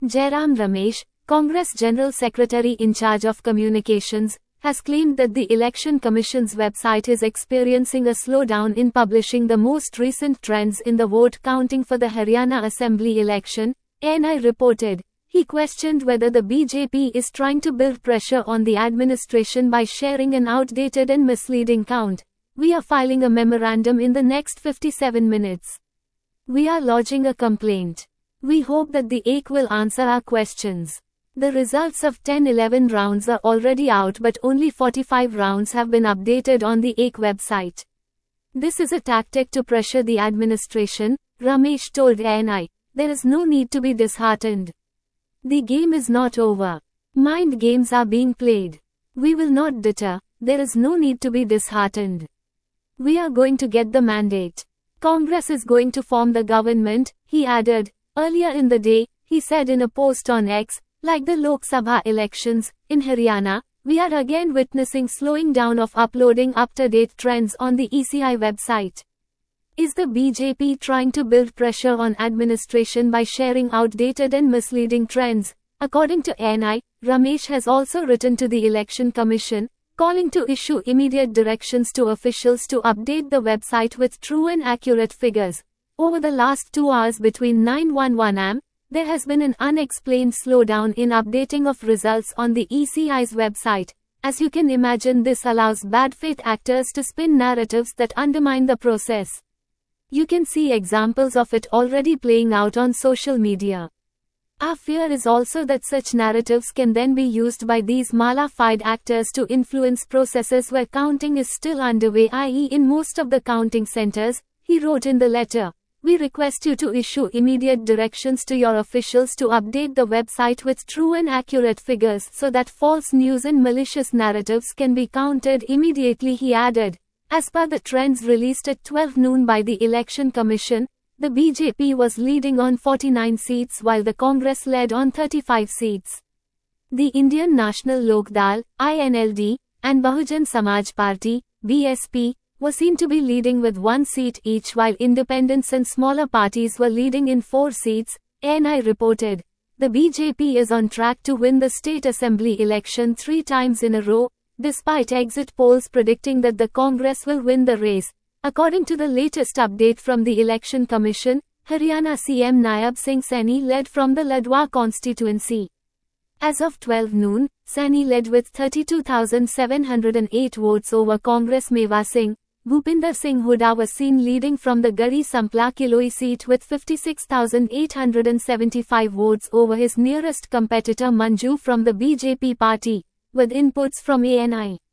Jairam Ramesh, Congress General Secretary in charge of communications, has claimed that the Election Commission's website is experiencing a slowdown in publishing the most recent trends in the vote counting for the Haryana Assembly election, ANI reported. He questioned whether the BJP is trying to build pressure on the administration by sharing an outdated and misleading count. We are filing a memorandum in the next 57 minutes. We are lodging a complaint. We hope that the AIC will answer our questions. The results of 10-11 rounds are already out, but only 45 rounds have been updated on the AIC website. This is a tactic to pressure the administration, Ramesh told ANI. There is no need to be disheartened. The game is not over. Mind games are being played. We will not deter. There is no need to be disheartened. We are going to get the mandate. Congress is going to form the government, he added. Earlier in the day, he said in a post on X, like the Lok Sabha elections, in Haryana, we are again witnessing slowing down of uploading up-to-date trends on the ECI website. Is the BJP trying to build pressure on administration by sharing outdated and misleading trends? According to ANI, Ramesh has also written to the Election Commission, calling to issue immediate directions to officials to update the website with true and accurate figures. Over the last 2 hours between 9:11 am, there has been an unexplained slowdown in updating of results on the ECI's website. As you can imagine, this allows bad faith actors to spin narratives that undermine the process. You can see examples of it already playing out on social media. Our fear is also that such narratives can then be used by these mala-fide actors to influence processes where counting is still underway, i.e. in most of the counting centers, he wrote in the letter. We request you to issue immediate directions to your officials to update the website with true and accurate figures so that false news and malicious narratives can be countered immediately, he added. As per the trends released at 12 noon by the Election Commission, the BJP was leading on 49 seats while the Congress led on 35 seats. The Indian National Lokdal, INLD, and Bahujan Samaj Party, BSP, were seen to be leading with 1 seat each, while independents and smaller parties were leading in 4 seats, ANI reported. The BJP is on track to win the state assembly election 3 times in a row, despite exit polls predicting that the Congress will win the race. According to the latest update from the Election Commission, Haryana CM Nayab Singh Saini led from the Ladwa constituency. As of 12 noon, Saini led with 32,708 votes over Congress. Meva Singh, Bhupinder Singh Hooda was seen leading from the Garhi Sampla Kiloi seat with 56,875 votes over his nearest competitor Manju from the BJP party, with inputs from ANI.